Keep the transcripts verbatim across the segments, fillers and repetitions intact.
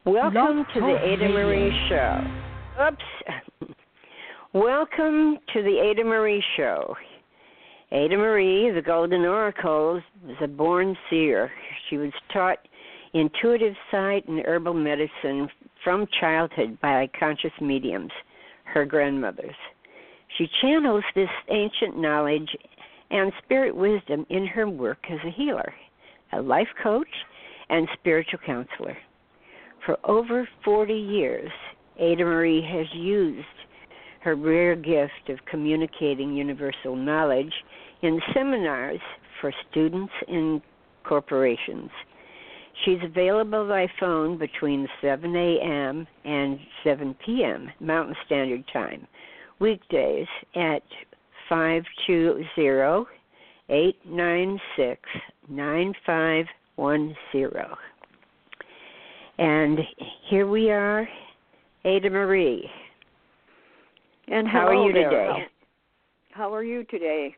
Welcome to the Ada Marie Show. Oops. Welcome to the Ada Marie Show. Ada Marie, the Golden Oracle, was a born seer. She was taught intuitive sight and herbal medicine from childhood by conscious mediums, her grandmothers. She channels this ancient knowledge and spirit wisdom in her work as a healer, a life coach, and spiritual counselor. For over forty years, Ada Marie has used her rare gift of communicating universal knowledge in seminars for students and corporations. She's available by phone between seven a.m. and seven p.m. Mountain Standard Time, weekdays at five two zero, eight nine six, nine five one zero. And here we are, Ada Marie. And how are you there. today? How, how are you today?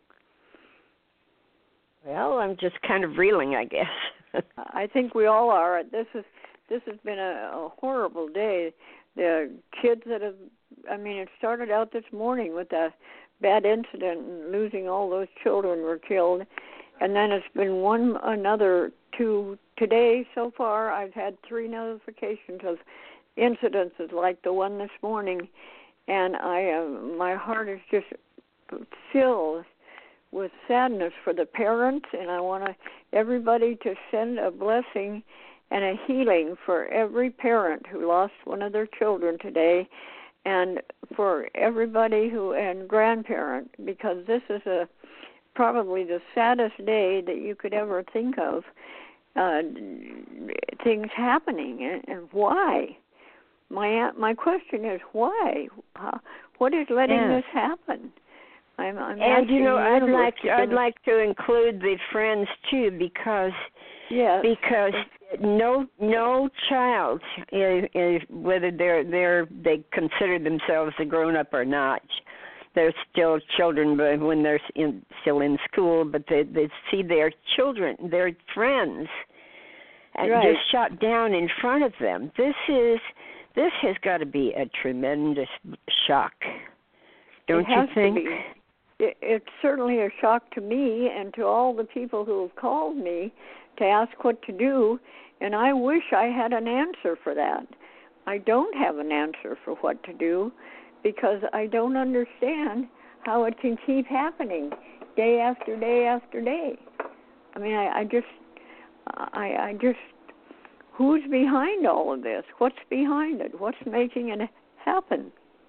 Well, I'm just kind of reeling, I guess. I think we all are. This is this has been a, a horrible day. The kids that have, I mean, it started out this morning with a bad incident and losing all those children were killed. And then it's been one another two today so far. I've had three notifications of incidences like the one this morning, and I uh, my heart is just filled with sadness for the parents, and I want to, everybody to send a blessing and a healing for every parent who lost one of their children today, and for everybody who and grandparent, because this is a probably the saddest day that you could ever think of. Uh, things happening, and, and why? My my question is why? How, what is letting yes. this happen? I'm, I'm and you know, I'd like to I'd like to include the friends too, because yes. because no no child, is, is, whether they're they're they consider themselves a grown up or not, they're still children, but when they're in, still in school, but they, they see their children, their friends, and right. just shot down in front of them. This is this has got to be a tremendous shock, don't it has you think? To be. It, it's certainly a shock to me and to all the people who have called me to ask what to do, and I wish I had an answer for that. I don't have an answer for what to do, because I don't understand how it can keep happening day after day after day. I mean, I, I just, I, I just, who's behind all of this? What's behind it? What's making it happen?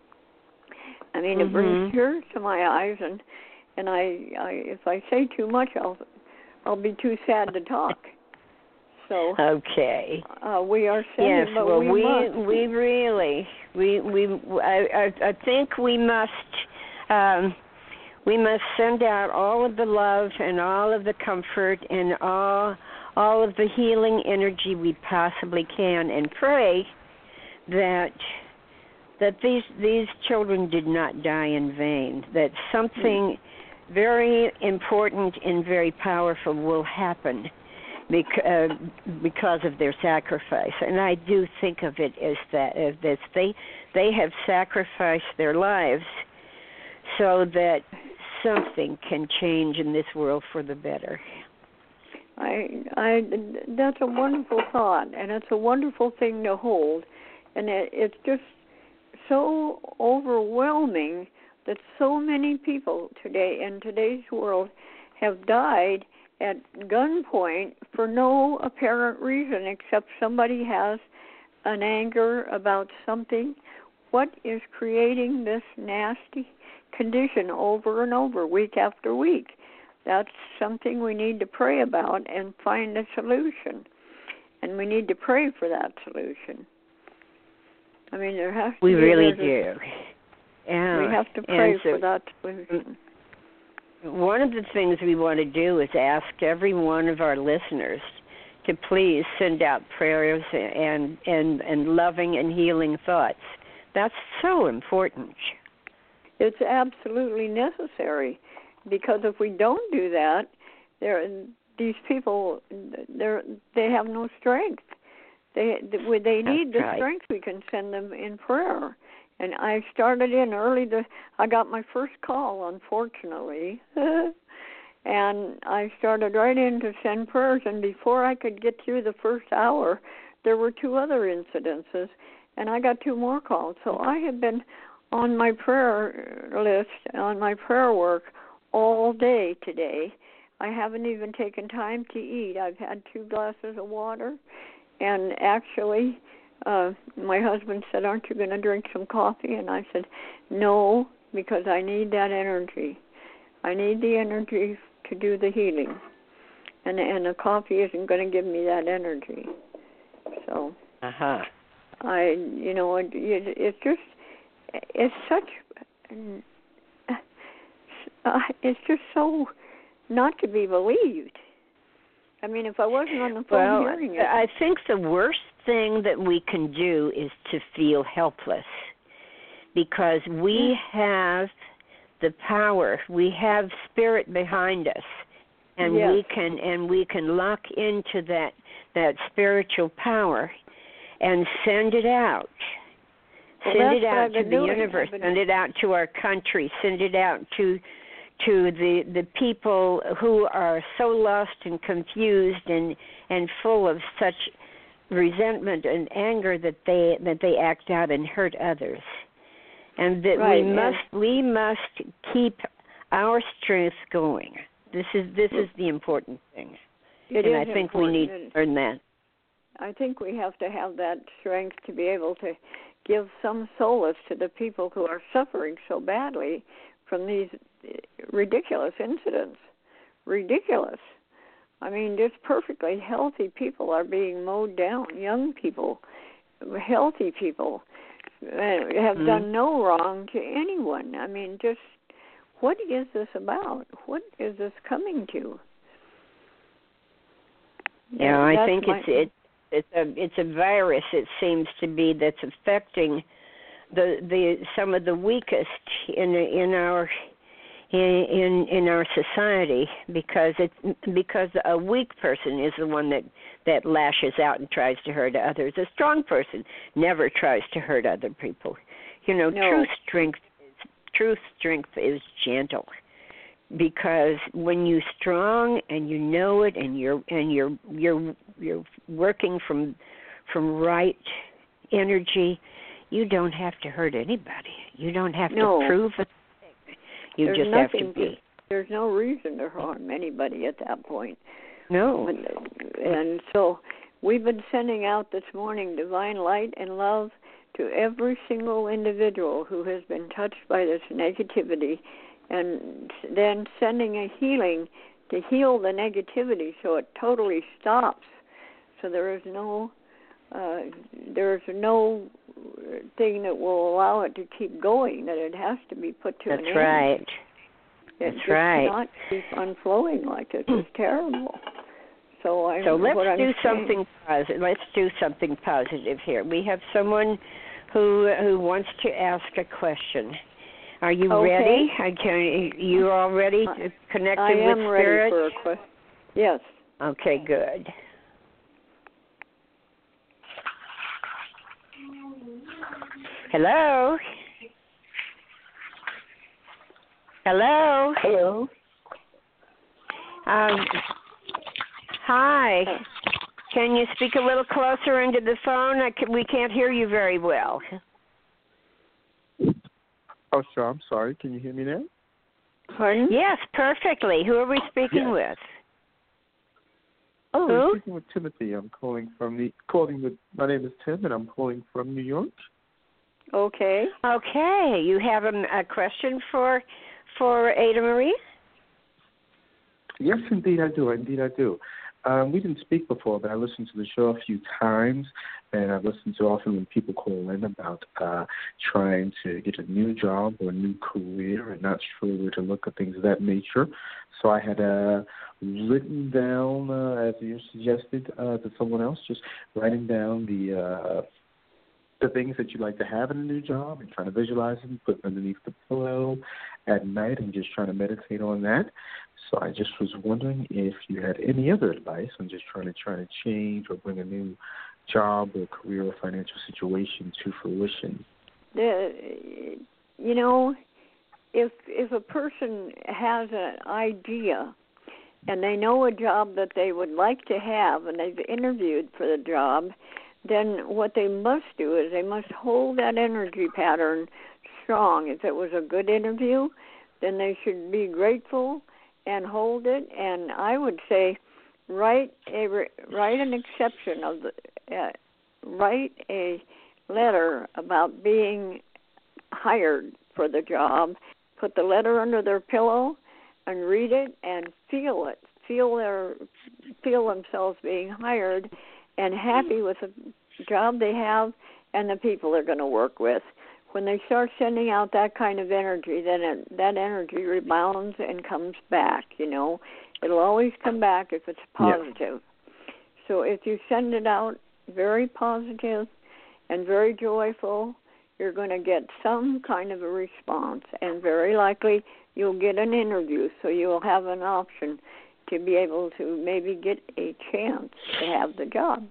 I mean, mm-hmm. it brings tears to my eyes, and and I, I, if I say too much, I'll, I'll be too sad to talk. So okay, uh, we are saying, yes. but Well, we we must. we really we we I I, I think we must um, we must send out all of the love and all of the comfort and all all of the healing energy we possibly can, and pray that that these these children did not die in vain. That something mm. very important and very powerful will happen because, uh, because of their sacrifice. And I do think of it as that, as this. They, they have sacrificed their lives so that something can change in this world for the better. I, I, that's a wonderful thought, and it's a wonderful thing to hold. And it, it's just so overwhelming that so many people today in today's world have died at gunpoint for no apparent reason except somebody has an anger about something. What is creating this nasty condition over and over, week after week? That's something we need to pray about and find a solution. And we need to pray for that solution. I mean, there has to we be... We really a, do. Yeah. We have to pray so, for that solution. One of the things we want to do is ask every one of our listeners to please send out prayers and, and, and loving and healing thoughts. That's so important. It's absolutely necessary, because if we don't do that, they're, these people, they're, they have no strength. They they, they need That's the right. strength. We can send them in prayer. And I started in early. The I got my first call, unfortunately, and I started right in to send prayers. And before I could get through the first hour, there were two other incidences, and I got two more calls. So I have been on my prayer list, on my prayer work all day today. I haven't even taken time to eat. I've had two glasses of water, and actually, uh, my husband said, "Aren't you going to drink some coffee?" And I said, "No, because I need that energy. I need the energy to do the healing, and and the coffee isn't going to give me that energy." So, uh-huh. I, you know, it, it, it's just, it's such, uh, it's just so not to be believed. I mean, if I wasn't on the phone well, hearing it. I think the worst thing that we can do is to feel helpless, because we have the power. We have spirit behind us, and Yes. we can and we can lock into that that spiritual power and send it out. Well, send that's it what out I've to been the doing. universe. I've been- Send it out to our country. Send it out to to the the people who are so lost and confused and and full of such resentment and anger that they that they act out and hurt others. And that Right, we and- must we must keep our strength going. This is this is the important thing. It and is I think important. we need to learn that. I think we have to have that strength to be able to give some solace to the people who are suffering so badly from these ridiculous incidents. Ridiculous. I mean, just perfectly healthy people are being mowed down. Young people, healthy people, uh, have Mm-hmm. done no wrong to anyone. I mean, just what is this about? What is this coming to? Yeah, I That's think my, it's it, it's a it's a virus. It seems to be that's affecting the the some of the weakest in in our in in, in our society, because it because a weak person is the one that that lashes out and tries to hurt others. A strong person never tries to hurt other people. You know, No. true strength is, true strength is gentle. Because when you're strong and you know it, and you're and you're you're you're working from from right energy, you don't have to hurt anybody. You don't have No. to prove a thing. You There's just nothing have to be. There's no reason to harm anybody at that point. No. And so we've been sending out this morning divine light and love to every single individual who has been touched by this negativity, and then sending a healing to heal the negativity so it totally stops. So there is no uh, there is no thing that will allow it to keep going, that it has to be put to That's an end. right. It That's just right. cannot keep unflowing like this. It's terrible. So I. So let's what I'm do saying, something positive. Let's do something positive here. We have someone who who wants to ask a question. Are you Okay. ready? I can, you all ready to connect I with am ready spirit? for a question. Yes. Okay, good. Hello? Hello? Hello. Um, hi. Can you speak a little closer into the phone? I can, we can't hear you very well. Oh, sure. I'm sorry. Can you hear me now? Pardon? Yes, perfectly. Who are we speaking Yes. with? Oh, Who? I'm speaking with Timothy. I'm calling from the calling with. My name is Tim, and I'm calling from New York. Okay. Okay. You have a, a question for for Ada Marie? Yes, indeed, I do. Indeed, I do. Um, we didn't speak before, but I listened to the show a few times, and I've listened to often when people call in about uh, trying to get a new job or a new career and not sure where to look at things of that nature. So I had uh, written down, uh, as you suggested uh, to someone else, just writing down the uh, the things that you'd like to have in a new job and trying to visualize them, put them underneath the pillow at night and just trying to meditate on that. So I just was wondering if you had any other advice on just trying to try to change or bring a new job or career or financial situation to fruition? The, you know, if if a person has an idea and they know a job that they would like to have and they've interviewed for the job, then what they must do is they must hold that energy pattern strong. If it was a good interview, then they should be grateful and hold it. And I would say write a write an exception of the uh, write a letter about being hired for the job. Put the letter under their pillow and read it and feel it. Feel their feel themselves being hired and happy with the job they have and the people they're going to work with. When they start sending out that kind of energy, then it, that energy rebounds and comes back, you know. It'll always come back if it's positive. Yeah. So if you send it out very positive and very joyful, you're going to get some kind of a response, and very likely you'll get an interview, so you'll have an option to be able to maybe get a chance to have the job.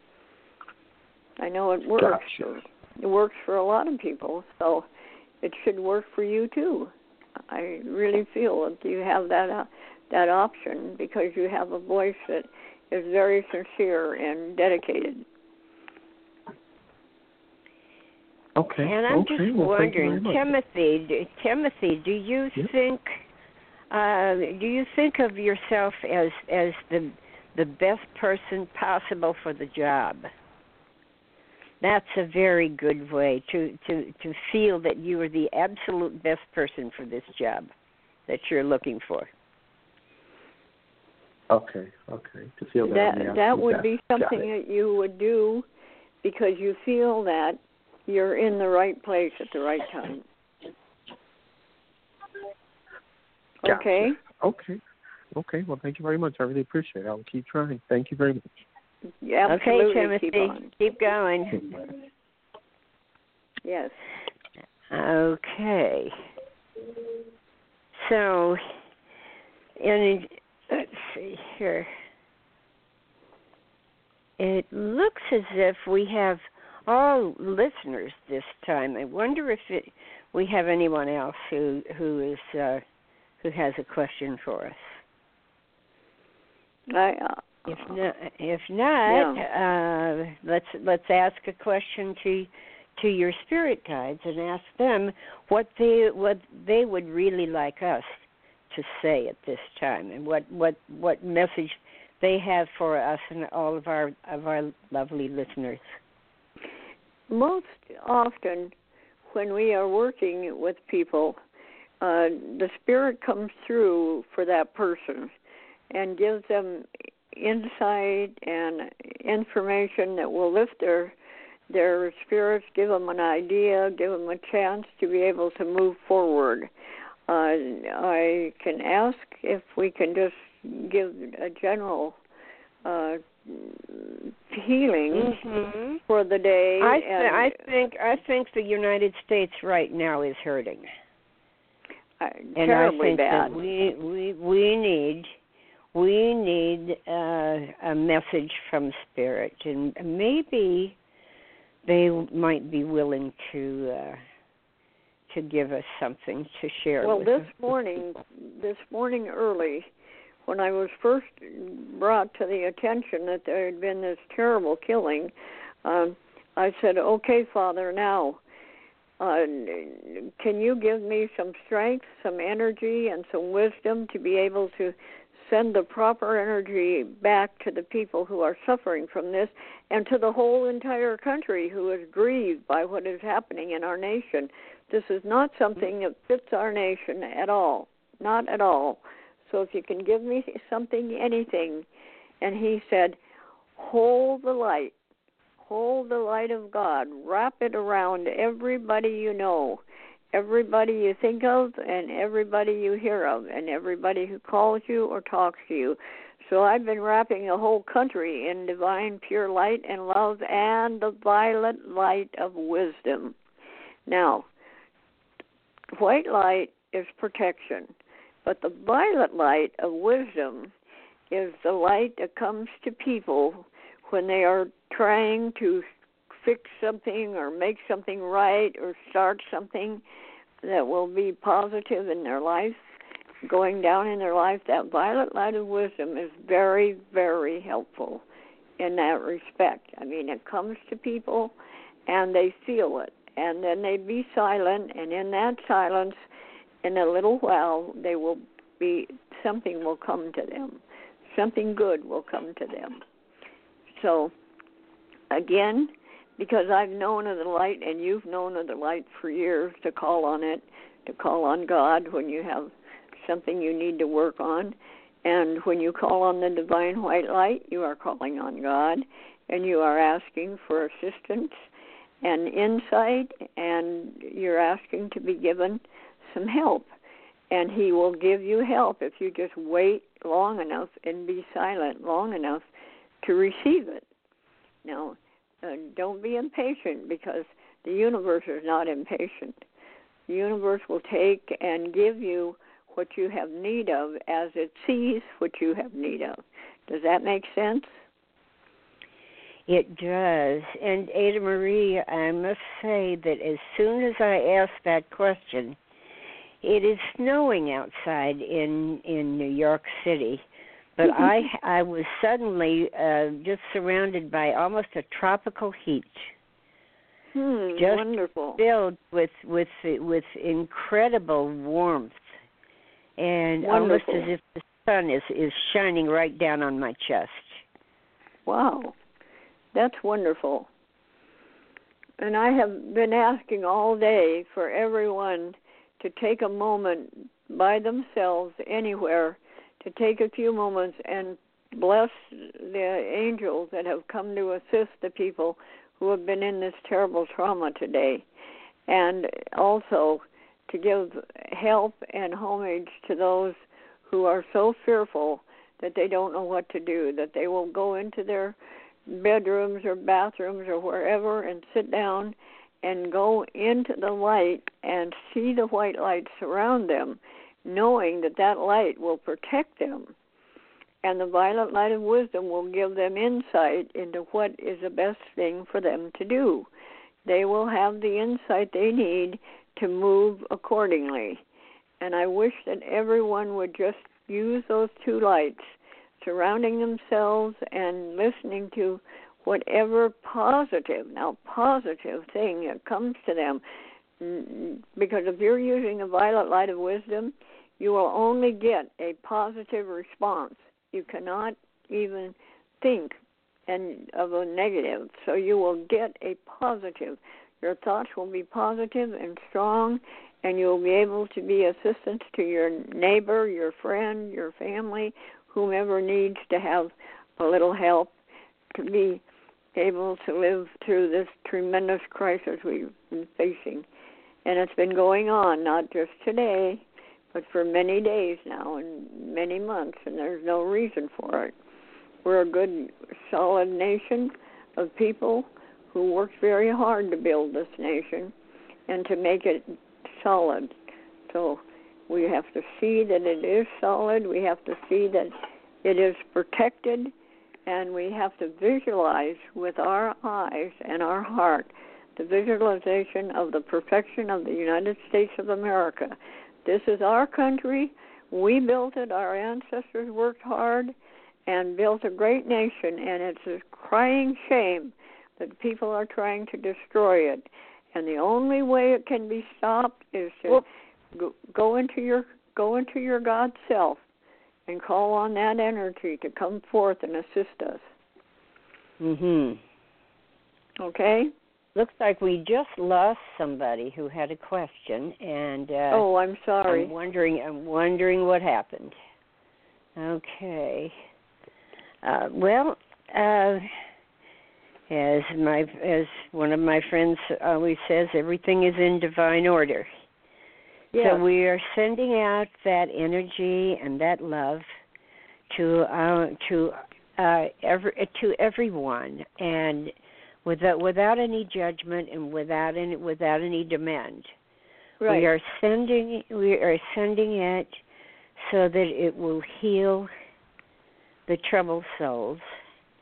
I know it works. Gotcha. It works for a lot of people, so it should work for you too. I really feel that you have that uh, that option because you have a voice that is very sincere and dedicated. Okay. And I'm okay. just well, wondering, Timothy, do, Timothy, do you yep. think uh, do you think of yourself as as the the best person possible for the job? That's a very good way to, to, to feel that you are the absolute best person for this job that you're looking for. Okay, okay. To feel that that, that would best. be something that you would do because you feel that you're in the right place at the right time. Gotcha. Okay? Okay. Okay. Well, thank you very much. I really appreciate it. I'll keep trying. Thank you very much. Yeah, absolutely. Okay, Timothy. Keep on. Keep going. Yes. Okay. So, and let's see here. It looks as if we have all listeners this time. I wonder if it, we have anyone else who who is uh, who has a question for us. I. Uh, If not, if not, yeah. uh, let's let's ask a question to to your spirit guides and ask them what they what they would really like us to say at this time, and what, what, what message they have for us and all of our of our lovely listeners. Most often, when we are working with people, uh, the spirit comes through for that person and gives them insight and information that will lift their their spirits, give them an idea, give them a chance to be able to move forward. Uh, I can ask if we can just give a general uh, healing mm-hmm. for the day. I, th- and I think I think the United States right now is hurting, uh, and terribly I think bad. that we we we need. We need uh, a message from Spirit, and maybe they might be willing to uh, to give us something to share. Well, with this us. morning, this morning early, when I was first brought to the attention that there had been this terrible killing, um, I said, "Okay, Father, now, uh, can you give me some strength, some energy, and some wisdom to be able to send the proper energy back to the people who are suffering from this and to the whole entire country who is grieved by what is happening in our nation. This is not something that fits our nation at all, not at all. So if you can give me something, anything." And he said, hold the light, hold the light of God, wrap it around everybody you know, everybody you think of and everybody you hear of and everybody who calls you or talks to you. So I've been wrapping the whole country in divine pure light and love and the violet light of wisdom. Now, white light is protection, but the violet light of wisdom is the light that comes to people when they are trying to fix something or make something right or start something that will be positive in their life, going down in their life, that violet light of wisdom is very, very helpful in that respect. I mean, it comes to people and they feel it, and then they be silent, and in that silence, in a little while, they will be, something will come to them. Something good will come to them. So, again, because I've known of the light and you've known of the light for years, to call on it, to call on God when you have something you need to work on. And when you call on the divine white light, you are calling on God, and you are asking for assistance and insight, and you're asking to be given some help. And he will give you help if you just wait long enough and be silent long enough to receive it. Now, uh, don't be impatient, because the universe is not impatient. The universe will take and give you what you have need of as it sees what you have need of. Does that make sense? It does. And Ada Marie, I must say that as soon as I asked that question, it is snowing outside in, in New York City. But I I was suddenly uh, just surrounded by almost a tropical heat. Hmm, just wonderful. Filled with with with incredible warmth, and Wonderful. almost as if the sun is, is shining right down on my chest. Wow, that's wonderful. And I have been asking all day for everyone to take a moment by themselves anywhere, to take a few moments and bless the angels that have come to assist the people who have been in this terrible trauma today, and also to give help and homage to those who are so fearful that they don't know what to do, that they will go into their bedrooms or bathrooms or wherever and sit down and go into the light and see the white light surround them, knowing that that light will protect them. And the violet light of wisdom will give them insight into what is the best thing for them to do. They will have the insight they need to move accordingly. And I wish that everyone would just use those two lights, surrounding themselves and listening to whatever positive, now positive thing that comes to them. Because if you're using the violet light of wisdom, you will only get a positive response. You cannot even think and of a negative, so you will get a positive. Your thoughts will be positive and strong, and you'll be able to be assistance to your neighbor, your friend, your family, whomever needs to have a little help to be able to live through this tremendous crisis we've been facing. And it's been going on, not just today, but for many days now and many months, and there's no reason for it. We're a good, solid nation of people who worked very hard to build this nation and to make it solid. So we have to see that it is solid. We have to see that it is protected, and we have to visualize with our eyes and our heart the visualization of the perfection of the United States of America. This is our country. We built it. Our ancestors worked hard and built a great nation, and it's a crying shame that people are trying to destroy it. And the only way it can be stopped is to go, go into your go into your God self and call on that energy to come forth and assist us. Mhm. Okay? Looks like we just lost somebody who had a question, and uh, oh, I'm sorry. I'm wondering. I'm wondering what happened. Okay. Uh, well, uh, as my as one of my friends always says, everything is in divine order. Yes. So we are sending out that energy and that love to uh, to uh, every to everyone, and without without any judgment and without any without any demand. Right. We are sending we are sending it so that it will heal the troubled souls,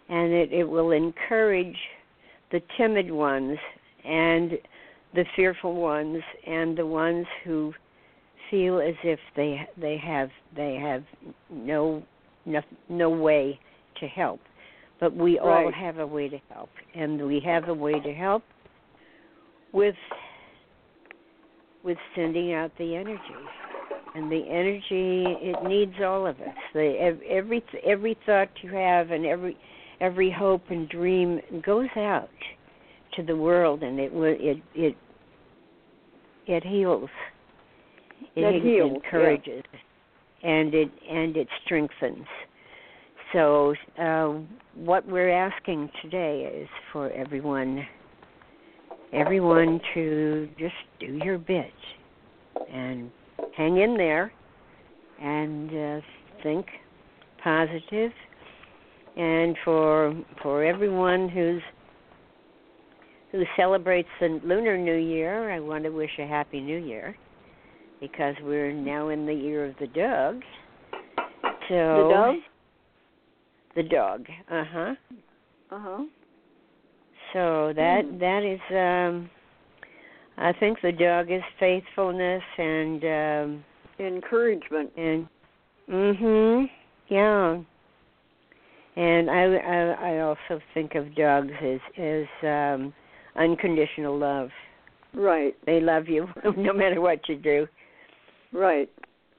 and it, it will encourage the timid ones and the fearful ones and the ones who feel as if they they have they have no no, no way to help. But we right. all have a way to help, and we have a way to help with with sending out the energy. And the energy, it needs all of us. The, every every thought you have and every every hope and dream goes out to the world, and it it it it heals. It, it heals, encourages, yeah. and it and it strengthens. So uh, what we're asking today is for everyone, everyone to just do your bit and hang in there and uh, think positive. And for for everyone who's who celebrates the Lunar New Year, I want to wish a Happy New Year, because we're now in the year of the dog. So the dog? The dog. Uh-huh. Uh-huh. So that mm. that is um I think the dog is faithfulness and um encouragement. And mhm. Yeah. And I, I I also think of dogs as as um unconditional love. Right. They love you no matter what you do. Right.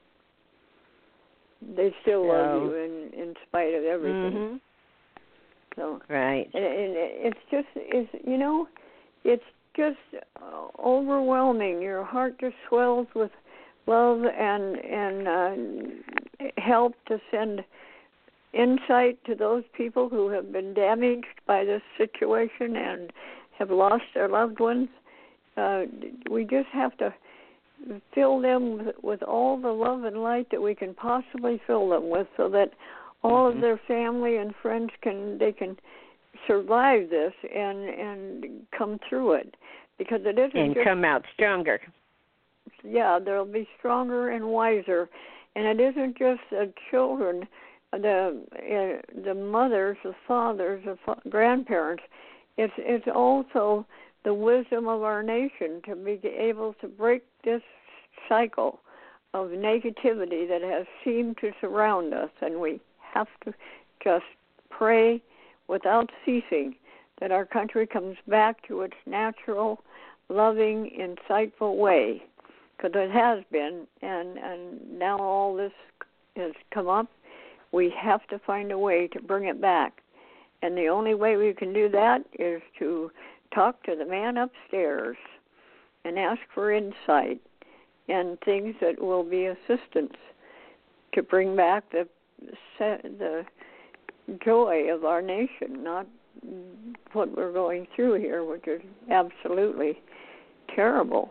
They still so, love you in in spite of everything. Mm-hmm. So right. And, and it's just is you know, it's just overwhelming. Your heart just swells with love and and uh, help to send insight to those people who have been damaged by this situation and have lost their loved ones. Uh, we just have to fill them with, with all the love and light that we can possibly fill them with, so that all mm-hmm. of their family and friends can they can survive this and and come through it, because it isn't and just, come out stronger. Yeah, they'll be stronger and wiser, and it isn't just the children, the uh, the mothers, the fathers, the fa- grandparents. It's it's also the wisdom of our nation to be able to break this cycle of negativity that has seemed to surround us, and we have to just pray without ceasing that our country comes back to its natural, loving, insightful way, because it has been, and, and now all this has come up. We have to find a way to bring it back, and the only way we can do that is to talk to the man upstairs and ask for insight and things that will be assistance to bring back the the joy of our nation, not what we're going through here, which is absolutely terrible.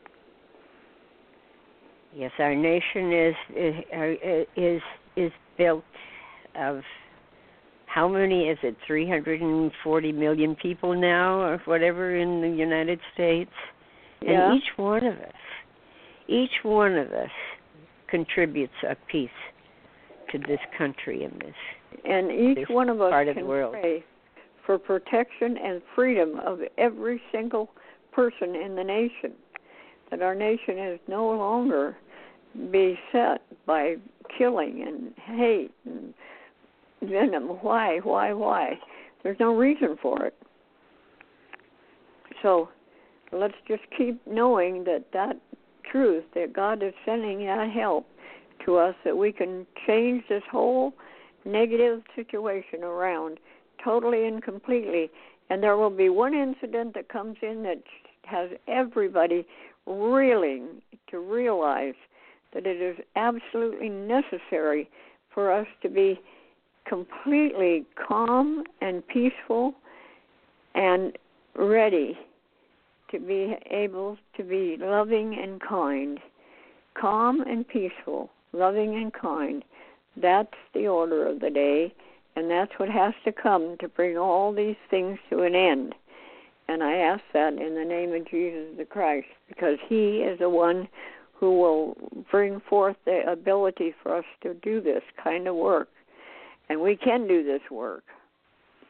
Yes, our nation is is is, is built of how many is it? three hundred forty million people now, or whatever, in the United States. Yeah. And each one of us, each one of us contributes a piece to this country and this. And each one of us part of can the world. pray for protection and freedom of every single person in the nation, that our nation is no longer beset by killing and hate and venom. Why, why, why? There's no reason for it. So let's just keep knowing that that truth, that God is sending that help to us, that we can change this whole negative situation around totally and completely. And there will be one incident that comes in that has everybody reeling to realize that it is absolutely necessary for us to be completely calm and peaceful and ready to be able to be loving and kind. Calm and peaceful, loving and kind. That's the order of the day, and that's what has to come to bring all these things to an end. And I ask that in the name of Jesus the Christ, because he is the one who will bring forth the ability for us to do this kind of work. And we can do this work.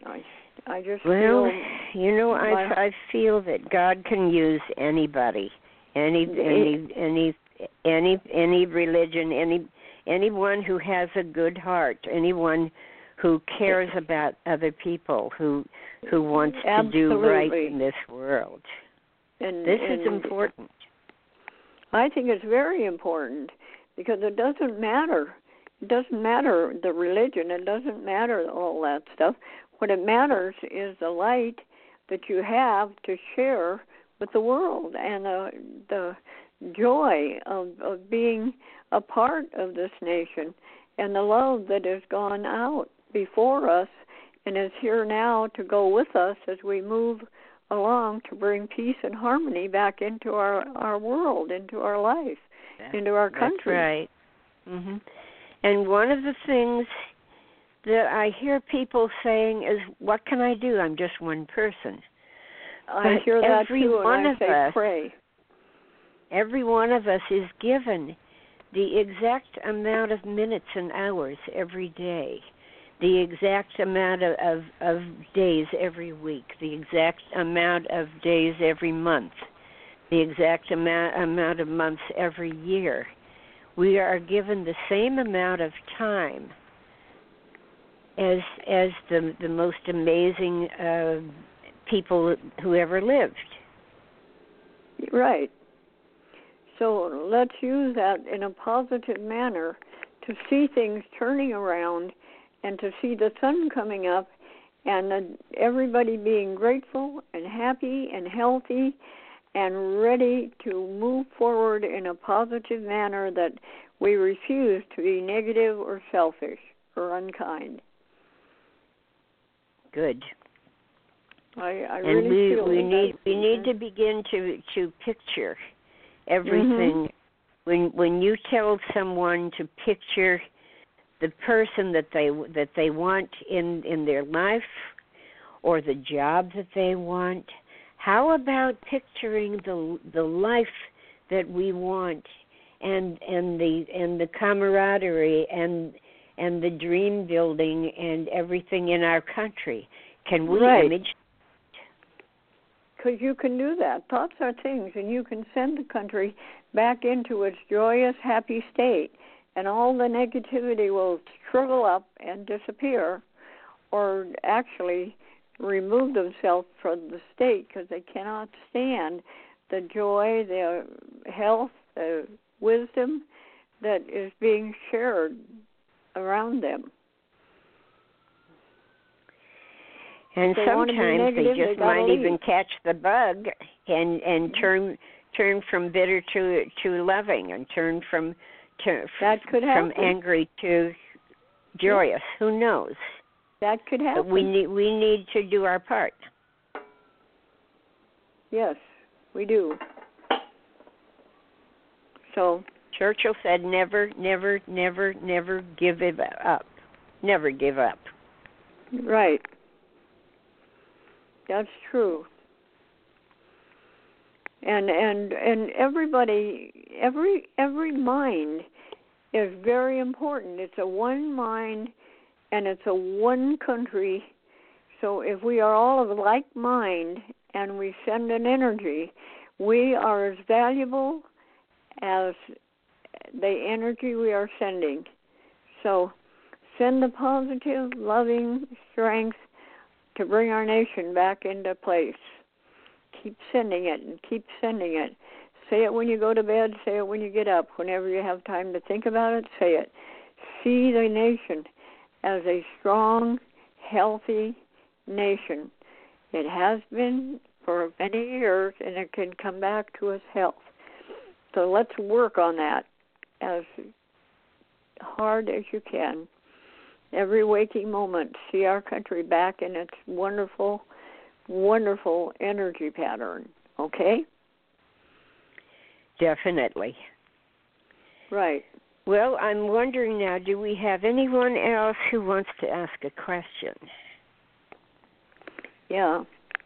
I, I just well, feel you know, my, I I feel that God can use anybody, any any any any any religion, any anyone who has a good heart, anyone who cares about other people, who who wants absolutely. to do right in this world. And, this and is important. I think it's very important because it doesn't matter. It doesn't matter the religion. It doesn't matter all that stuff. What it matters is the light that you have to share with the world and the the joy of, of being a part of this nation and the love that has gone out before us and is here now to go with us as we move along to bring peace and harmony back into our, our world, into our life, That's, into our country. That's right. Mm-hmm. And one of the things that I hear people saying is, what can I do? I'm just one person. I but hear that every too, one and I of say us, pray. Every one of us is given the exact amount of minutes and hours every day, the exact amount of, of, of days every week, the exact amount of days every month, the exact amount, amount of months every year. We are given the same amount of time as as the the most amazing uh, people who ever lived. Right. So let's use that in a positive manner to see things turning around and to see the sun coming up and uh, everybody being grateful and happy and healthy and ready to move forward in a positive manner, that we refuse to be negative or selfish or unkind. Good. I, I and really we feel we that need we need to begin to to picture everything. Mm-hmm. When when you tell someone to picture the person that they that they want in, in their life or the job that they want, how about picturing the the life that we want and and the and the camaraderie and and the dream building and everything in our country? Can we right. image? Because you can do that. Thoughts are things, and you can send the country back into its joyous, happy state, and all the negativity will shrivel up and disappear, or actually remove themselves from the state because they cannot stand the joy, the health, the wisdom that is being shared around them. And they sometimes negative, they just they might leave. even catch the bug and and Mm-hmm. turn turn from bitter to to loving, and turn from to, that could from happen. angry to joyous. Yeah. Who knows? That could happen. But we need we need to do our part. Yes, we do. So Churchill said, "Never, never, never, never give it up. Never give up." Right. That's true. And and and everybody, every every mind is very important. It's a one mind, and it's a one country. So if we are all of like mind and we send an energy, we are as valuable as the energy we are sending. So send the positive, loving strength to bring our nation back into place. Keep sending it and keep sending it. Say it when you go to bed, say it when you get up. Whenever you have time to think about it, say it. See the nation as a strong, healthy nation. It has been for many years, and it can come back to its health. So let's work on that as hard as you can. Every waking moment, see our country back in its wonderful, wonderful energy pattern, okay? Definitely. Right. Well, I'm wondering now, do we have anyone else who wants to ask a question? Yeah.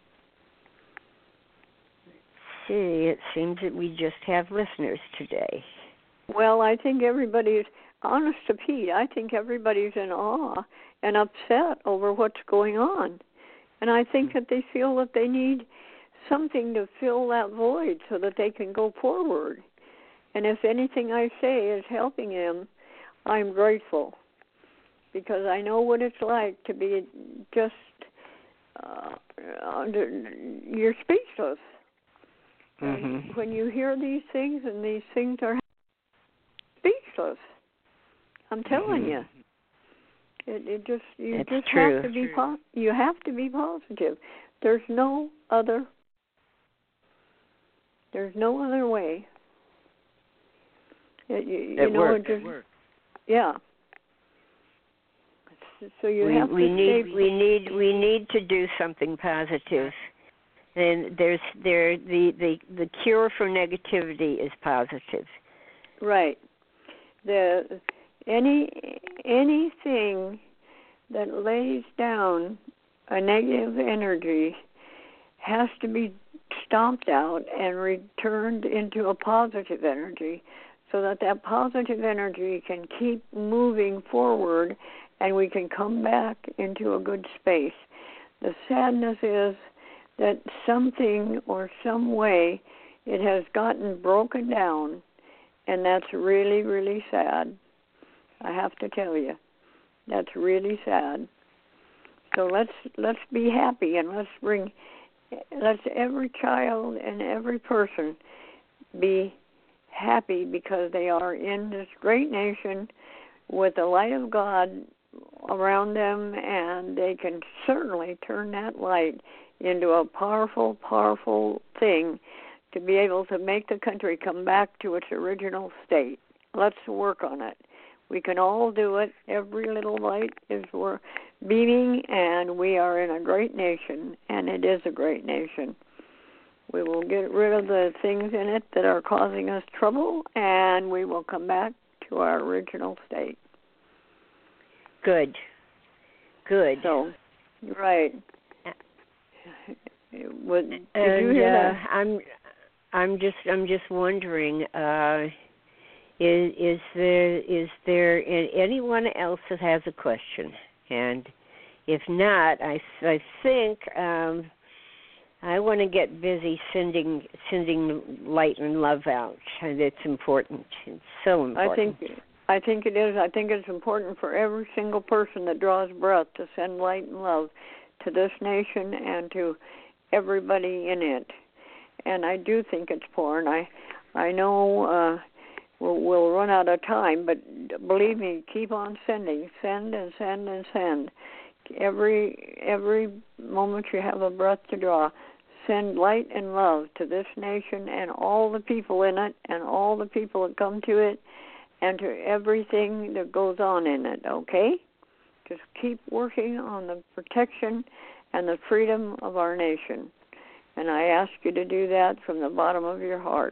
Let's see, it seems that we just have listeners today. Well, I think everybody's, honest to Pete, I think everybody's in awe and upset over what's going on. And I think that they feel that they need something to fill that void so that they can go forward. And if anything I say is helping them, I'm grateful, because I know what it's like to be just, uh, under, you're speechless. Mm-hmm. When you hear these things, and these things are speechless, I'm telling mm-hmm. you. It, it just you it's just true. have to be po- you have to be positive. There's no other. There's no other way. It, you, you it know, works. it just, yeah. So you we, have we to need stay. we need we need to do something positive. And there's there the, the the cure for negativity is positive. Right. The any anything that lays down a negative energy has to be stomped out and returned into a positive energy, so that that positive energy can keep moving forward and we can come back into a good space. The sadness is that something or some way it has gotten broken down, and that's really, really sad. I have to tell you, that's really sad. So let's let's be happy, and let's bring let's every child and every person be happy because they are in this great nation with the light of God around them, and they can certainly turn that light into a powerful, powerful thing to be able to make the country come back to its original state. Let's work on it. We can all do it. Every little light is we're beaming, and we are in a great nation, and it is a great nation. We will get rid of the things in it that are causing us trouble, and we will come back to our original state. Good. Good. So, right. What, did and, you hear uh, that? I'm, I'm just, I'm just wondering. Uh, is, is there, is there anyone else that has a question? And if not, I, I think um, I want to get busy sending, sending light and love out. And it's important. It's so important. I think. I think it is. I think it's important for every single person that draws breath to send light and love to this nation and to everybody in it. And I do think it's important. I, I know uh, we'll, we'll run out of time, but believe me, keep on sending. Send and send and send. Every every moment you have a breath to draw, send light and love to this nation and all the people in it and all the people that come to it, and to everything that goes on in it, okay? Just keep working on the protection and the freedom of our nation. And I ask you to do that from the bottom of your heart.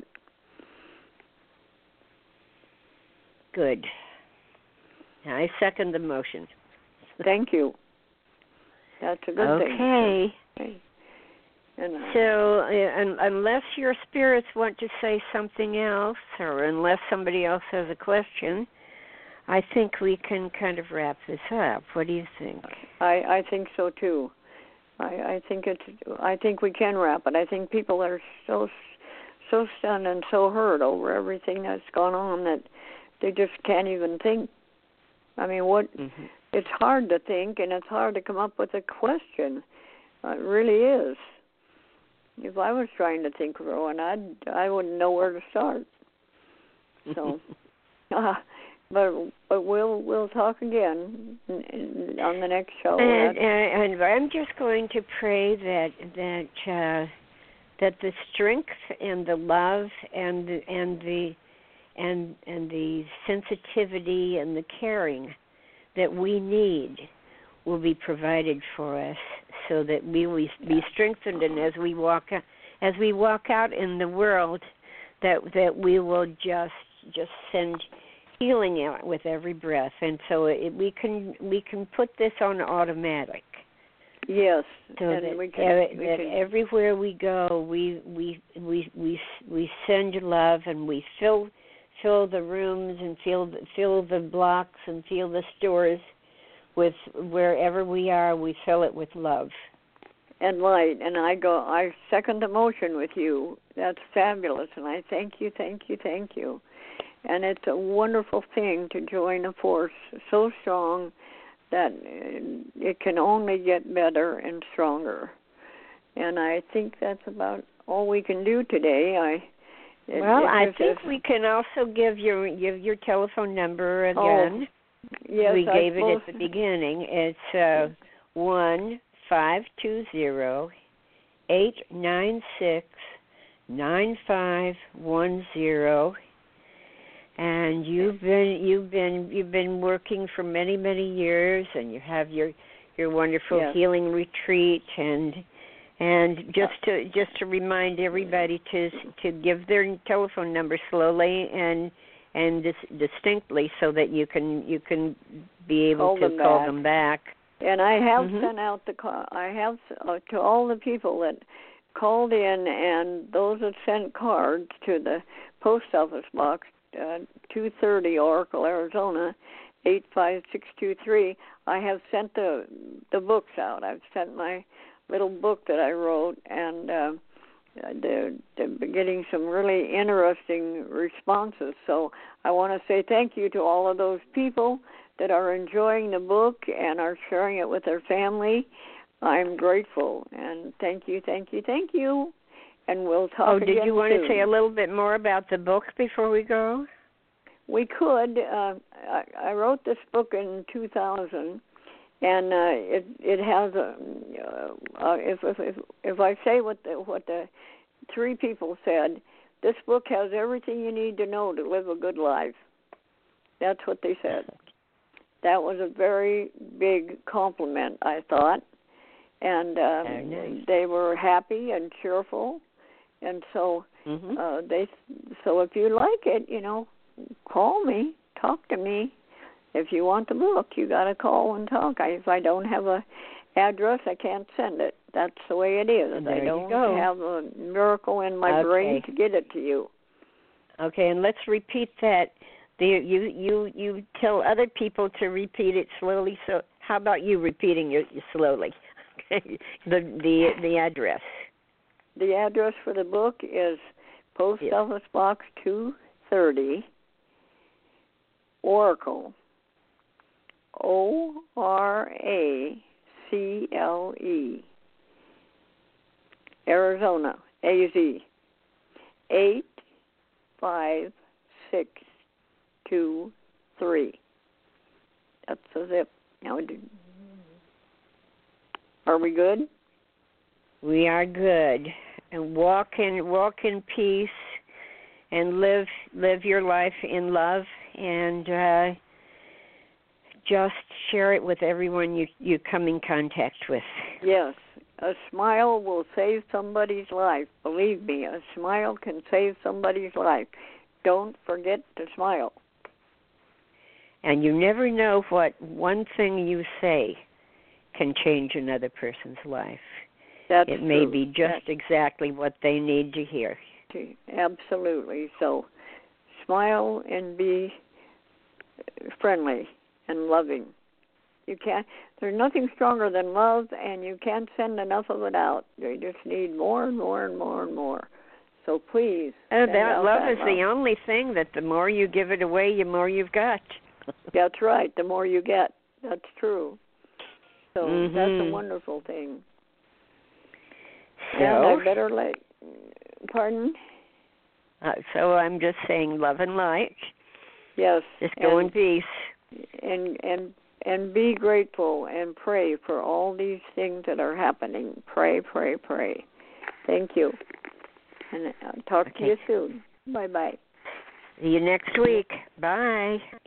Good. I second the motion. Thank you. That's a good okay. thing. Okay. And, uh, so, uh, un- unless your spirits want to say something else, or unless somebody else has a question, I think we can kind of wrap this up. What do you think? I, I think so too. I, I think it's. I think we can wrap it. I think people are so so stunned and so hurt over everything that's gone on that they just can't even think. I mean, what? Mm-hmm. It's hard to think, and it's hard to come up with a question. Uh, it really is. If I was trying to think, Rowan, I'd I wouldn't know where to start. So, uh, but but we'll we'll talk again on the next show. And, and, and I'm just going to pray that that uh, that the strength and the love and the, and the and and the sensitivity and the caring that we need will be provided for us, so that we will be strengthened, and as we walk as we walk out in the world, that that we will just just send healing out with every breath, and so it, we can we can put this on automatic. Yes, so and that, we can, that, we that can. everywhere we go, we we we we we send love, and we fill fill the rooms and fill fill the blocks and fill the stores with wherever we are, we fill it with love. and light. And I go, I second the motion with you. That's fabulous. And I thank you, thank you, thank you. And it's a wonderful thing to join a force so strong that it can only get better and stronger. And I think that's about all we can do today. I it, well, it I think a, we can also give your give your telephone number again. Oh, yes, we I gave suppose. it at the beginning. It's uh, one five two zero eight nine six nine five one zero. And you've been you've been you've been working for many many years, and you have your your wonderful yes. healing retreat, and and just to just to remind everybody to to give their telephone number slowly and and dis- distinctly, so that you can you can be able call to them call back. them back. And I have mm-hmm. sent out the call. I have uh, to all the people that called in, and those that sent cards to the post office box. Uh, two thirty Oracle, Arizona, eight five six two three. I have sent the the books out. I've sent my little book that I wrote, and uh, they're, they're getting some really interesting responses. So I want to say thank you to all of those people that are enjoying the book and are sharing it with their family. I'm grateful, and thank you, thank you, thank you. And we'll talk oh, again did you want soon. to say a little bit more about the book before we go? We could. Uh, I, I wrote this book in two thousand, and uh, it it has a. Uh, uh, if, if if if I say what the what the three people said, this book has everything you need to know to live a good life. That's what they said. That was a very big compliment, I thought, and um, Very nice. They were happy and cheerful. And so mm-hmm. uh, they, so if you like it, you know, call me, talk to me. If you want the book, you got to call and talk. I, if I don't have a address, I can't send it. That's the way it is. There I you don't go. have a miracle in my okay. brain to get it to you. Okay, and let's repeat that. The, you you you tell other people to repeat it slowly. So how about you repeating it slowly? Okay, the the the address. The address for the book is Post yes. Office Box two thirty, Oracle, O R A C L E, Arizona, A Z, eight five six two three. That's the zip. Now, are we good? We are good. And walk in walk in peace, and live live your life in love, and uh, just share it with everyone you you come in contact with. Yes, a smile will save somebody's life. Believe me, a smile can save somebody's life. Don't forget to smile. And you never know what one thing you say can change another person's life. That's it may true. be just That's exactly what they need to hear. Absolutely. So smile and be friendly and loving. You can't. There's nothing stronger than love, and you can't send enough of it out. You just need more and more and more and more. So please. Uh, send that out love that is love. the only thing that the more you give it away, the more you've got. That's right. The more you get. That's true. So mm-hmm. that's a wonderful thing. So, and I better let. Pardon? Uh, so I'm just saying, love and light. Yes. Just go and, in peace. And and and be grateful and pray for all these things that are happening. Pray, pray, pray. Thank you. And I'll talk okay. to you soon. Bye bye. See you next week. Bye.